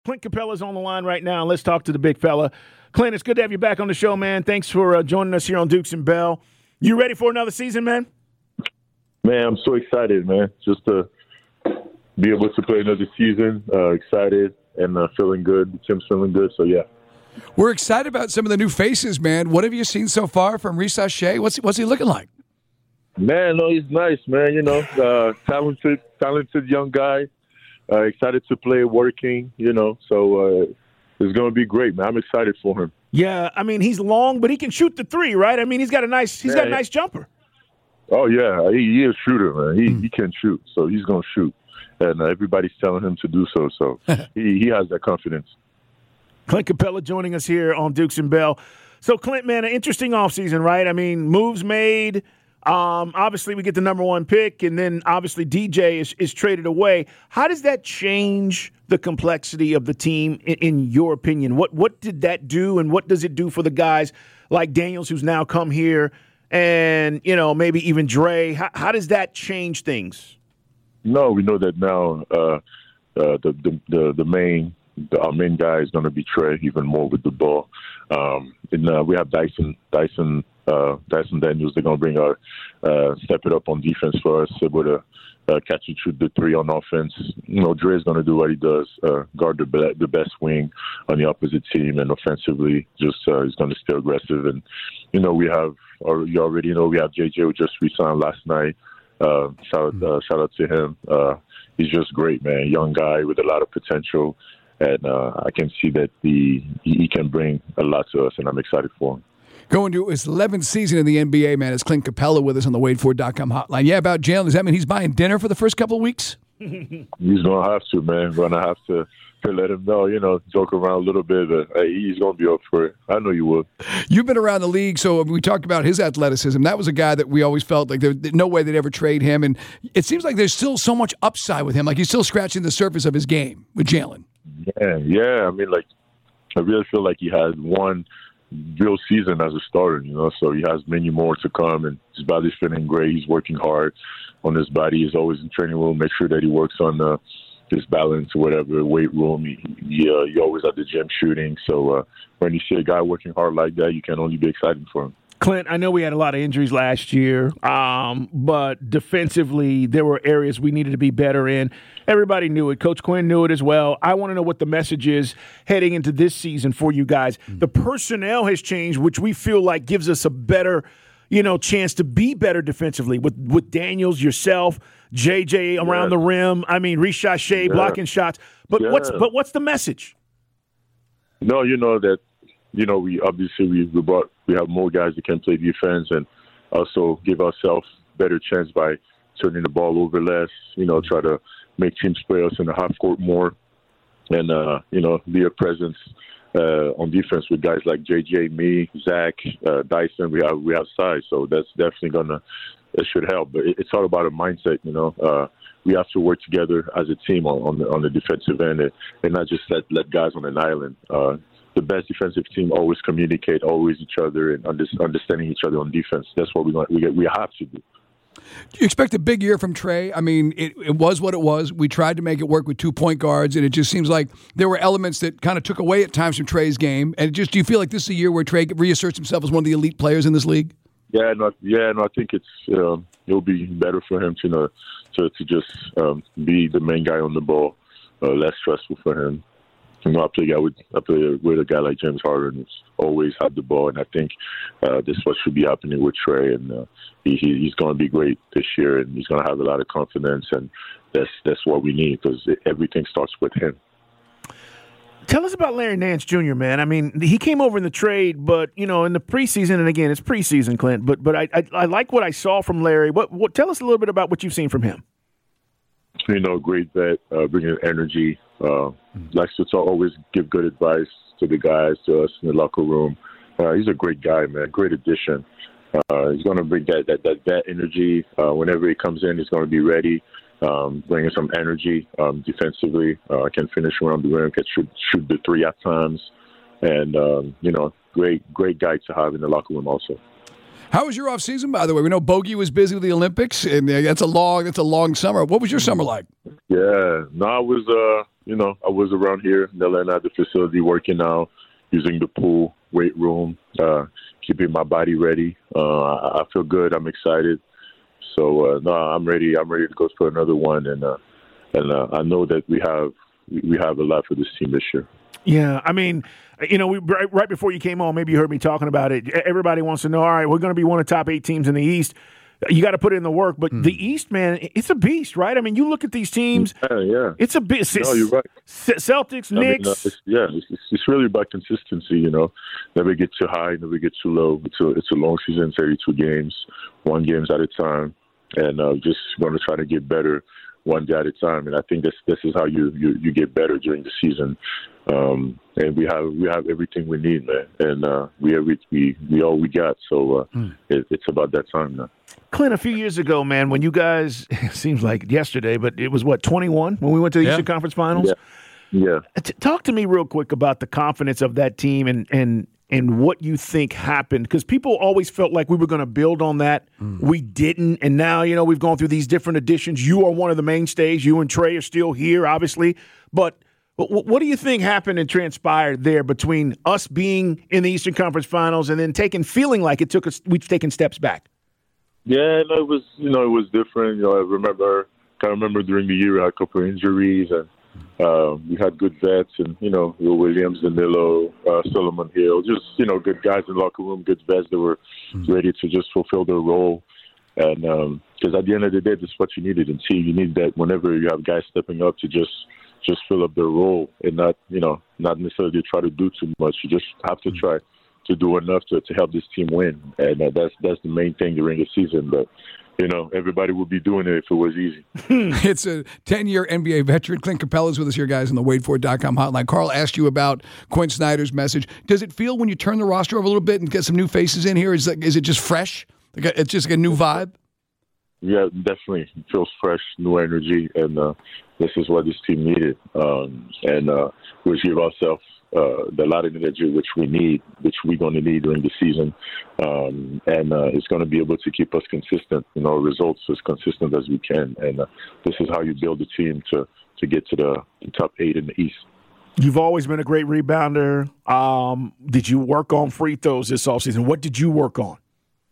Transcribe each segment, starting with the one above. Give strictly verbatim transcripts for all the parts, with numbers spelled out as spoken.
Clint Capella's on the line right now. Let's talk to the big fella. Clint, it's good to have you back on the show, man. Thanks for uh, joining us here on Dukes and Bell. You ready for another season, man? Man, I'm so excited, man. Just to be able to play another season, uh, excited and uh, feeling good. The team's feeling good, so yeah. We're excited about some of the new faces, man. What have you seen so far from Risa Shea? What's what's he looking like? Man, no, he's nice, man. You know, uh, talented, talented young guy. Uh, excited to play, working. You know, so uh, it's going to be great, man. I'm excited for him. Yeah, I mean he's long, but he can shoot the three, right? I mean he's got a nice he's man, got a nice jumper. Oh yeah, he, he is a shooter, man. He mm. he can shoot, so he's going to shoot, and uh, everybody's telling him to do so. So he he has that confidence. Clint Capella joining us here on Dukes and Bell. So Clint, man, an interesting offseason, right? I mean, moves made. Um, obviously, we get the number one pick, and then obviously D J is, is traded away. How does that change the complexity of the team, in, in your opinion? What what did that do, and what does it do for the guys like Daniels, who's now come here, and you know maybe even Dre? How, how does that change things? No, we know that now. Uh, uh, the, the the the main the, our main guy is going to be Trey even more with the ball, um, and uh, we have Dyson Dyson. Uh, Dyson Daniels, they're going to bring our, uh, step it up on defense for us, able to uh, catch and shoot the three on offense. You know, Dre's going to do what he does, uh, guard the, be- the best wing on the opposite team, and offensively, just uh, he's going to stay aggressive. And, you know, we have, or you already know, we have J J who just re-signed last night. Uh, shout, uh, shout out to him. Uh, he's just great, man. Young guy with a lot of potential. And uh, I can see that the he can bring a lot to us, and I'm excited for him. Going to his eleventh season in the N B A, man. It's Clint Capella with us on the Wade Ford dot com hotline. Yeah, about Jalen. Does that mean he's buying dinner for the first couple of weeks? He's going to have to, man. Going to have to, to let him know, you know, joke around a little bit. But hey, he's going to be up for it. I know you would. You've been around the league, so we talked about his athleticism. That was a guy that we always felt like there's no way they'd ever trade him. And it seems like there's still so much upside with him. Like he's still scratching the surface of his game with Jalen. Yeah, yeah. I mean, like, I really feel like he has one real season as a starter, you know, so he has many more to come, and his body's feeling great. He's working hard on his body. He's always in training room, make sure that he works on uh, his balance or whatever, weight room. He, he, uh, he always at the gym shooting. So uh, when you see a guy working hard like that, you can only be excited for him. Clint, I know we had a lot of injuries last year, um, but defensively, there were areas we needed to be better in. Everybody knew it. Coach Quinn knew it as well. I want to know what the message is heading into this season for you guys. Mm-hmm. The personnel has changed, which we feel like gives us a better, you know, chance to be better defensively with, with Daniels, yourself, J J around yeah. the rim. I mean, Risa Shea yeah. blocking shots. But yeah. what's but what's the message? No, you know that. You know, we obviously we, we brought we have more guys that can play defense, and also give ourselves better chance by turning the ball over less. You know, try to make teams play us in the half court more, and uh, you know, be a presence uh, on defense with guys like J J, me, Zach, uh, Dyson. We have we have size, so that's definitely gonna it should help. But it, it's all about a mindset. You know, uh, we have to work together as a team on, on the on the defensive end, and, and not just let let guys on an island. Uh, The best defensive team always communicate, always each other, and under, understanding each other on defense. That's what we want. We get, we have to do. Do you expect a big year from Trey? I mean, it, it was what it was. We tried to make it work with two point guards, and it just seems like there were elements that kind of took away at times from Trey's game. And it just, do you feel like this is a year where Trey reasserts himself as one of the elite players in this league? Yeah, no, yeah, no. I think it's um, it'll be better for him to you know, to to just um, be the main guy on the ball, uh, less stressful for him. You know, I play, with, I play with a guy like James Harden who's always had the ball, and I think uh, this is what should be happening with Trey, and uh, he, he's going to be great this year, and he's going to have a lot of confidence, and that's that's what we need because everything starts with him. Tell us about Larry Nance Junior, man. I mean, he came over in the trade, but, you know, in the preseason, and again, it's preseason, Clint, but but I I, I like what I saw from Larry. What, what Tell us a little bit about what you've seen from him. You know, great vet, uh, bringing energy. Uh, likes to talk, always give good advice to the guys, to us in the locker room. Uh, he's a great guy, man. Great addition. Uh, he's going to bring that that that, that energy. Uh, whenever he comes in, he's going to be ready, um, bringing some energy um, defensively. Uh, can finish around the rim, can shoot, shoot the three at times. And, um, you know, great, great guy to have in the locker room also. How was your off season, by the way? We know Bogey was busy with the Olympics, and that's a long, that's a long summer. What was your summer like? Yeah, no, it was, uh, you know, I was around here in Atlanta at the facility working out, using the pool, weight room, uh, keeping my body ready. Uh, I, I feel good. I'm excited. So uh, no, I'm ready. I'm ready to go for another one, and uh, and uh, I know that we have we have a lot for this team this year. Yeah, I mean, you know, we right, right before you came on, maybe you heard me talking about it. Everybody wants to know, all right, we're going to be one of the top eight teams in the East. You got to put in the work, but mm. the East, man, it's a beast, right? I mean, you look at these teams. Yeah, yeah. It's a beast. No, you're right. Celtics, I Knicks. Mean, uh, it's, yeah, it's, it's really about consistency, you know. Never get too high, never get too low. It's a, it's a long season, thirty-two games, one games at a time, and uh, just going to try to get better one day at a time. And I think this this is how you, you, you get better during the season. Um, and we have we have everything we need, man. And uh, we every we we all we got. So uh, mm. it, it's about that time now. Clint, a few years ago, man, when you guys, it seems like yesterday, but it was, what, twenty-one when we went to the yeah. Eastern Conference Finals? Yeah. yeah. T- talk to me real quick about the confidence of that team and and, and what you think happened, because people always felt like we were going to build on that. Mm. We didn't, and now, you know, we've gone through these different additions. You are one of the mainstays. You and Trey are still here, obviously. But what, what do you think happened and transpired there between us being in the Eastern Conference Finals and then taking, feeling like it took us, we've taken steps back? Yeah, no, it was, you know, it was different. You know, I remember, I remember during the year we had a couple of injuries, and uh, we had good vets, and, you know, Will Williams, Danilo, uh, Solomon Hill, just, you know, good guys in the locker room, good vets that were mm-hmm. ready to just fulfill their role. And because um, at the end of the day, this is what you needed in team. You need that whenever you have guys stepping up to just just fill up their role and not, you know, not necessarily try to do too much. You just have to try to do enough to, to help this team win. And uh, that's that's the main thing during the season. But, you know, everybody would be doing it if it was easy. It's a ten-year N B A veteran. Clint Capella is with us here, guys, on the Wade Ford dot com hotline. Carl asked you about Quinn Snyder's message. Does it feel when you turn the roster over a little bit and get some new faces in here, is, that, is it just fresh? Like a, it's just like a new vibe? Yeah, definitely. It feels fresh, new energy, and uh, this is what this team needed. Um, and uh, we give ourselves uh, the lot of energy which we need, which we're going to need during the season. Um, and uh, it's going to be able to keep us consistent, you know, results as consistent as we can. And uh, this is how you build a team to, to get to the, the top eight in the East. You've always been a great rebounder. Um, did you work on free throws this offseason? What did you work on?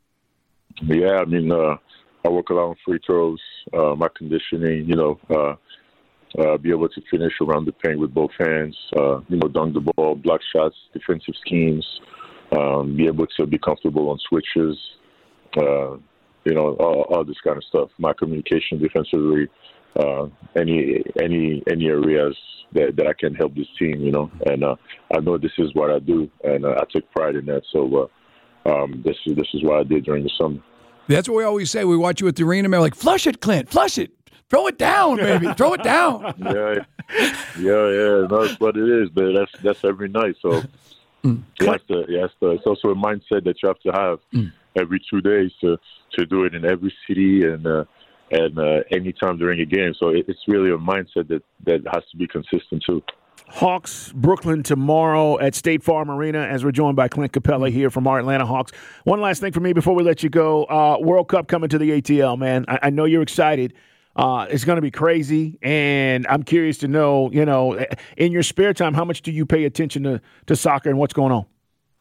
Yeah, I mean, uh, I work a lot on free throws, uh, my conditioning, you know, uh, uh, be able to finish around the paint with both hands, uh, you know, dunk the ball, block shots, defensive schemes, um, be able to be comfortable on switches, uh, you know, all, all this kind of stuff. My communication defensively, uh, any any any areas that, that I can help this team, you know, and uh, I know this is what I do, and uh, I take pride in that. So uh, um, this is this is what I did during the summer. That's what we always say. We watch you at the arena, and we're like, flush it, Clint, flush it. Throw it down, baby. Throw it down. Yeah, yeah, yeah. That's what it is, but that's that's every night. So mm. you have to, you have to, it's also a mindset that you have to have mm. every two days to, to do it in every city and uh, and uh, any time during a game. So it, it's really a mindset that, that has to be consistent too. Hawks, Brooklyn tomorrow at State Farm Arena as we're joined by Clint Capella here from our Atlanta Hawks. One last thing for me before we let you go. Uh, World Cup coming to the A T L, man. I, I know you're excited. Uh, it's going to be crazy, and I'm curious to know, you know, in your spare time, how much do you pay attention to, to soccer and what's going on?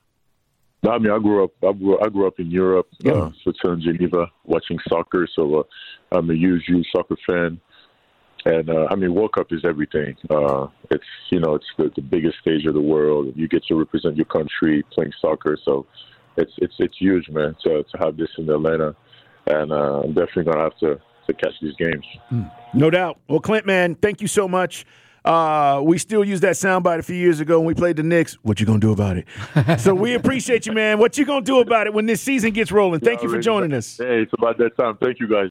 I mean, I grew up. I grew, I grew up in Europe, yeah. uh, Switzerland, Geneva, watching soccer. So uh, I'm a huge, huge soccer fan. And, uh, I mean, World Cup is everything. Uh, it's, you know, it's the, the biggest stage of the world. You get to represent your country playing soccer. So it's it's it's huge, man, to, to have this in Atlanta. And uh, I'm definitely going to have to, to catch these games. No doubt. Well, Clint, man, thank you so much. Uh, we still used that soundbite a few years ago when we played the Knicks. What you going to do about it? So we appreciate you, man. What you going to do about it when this season gets rolling? Thank you for joining us. Hey, it's about that time. Thank you, guys.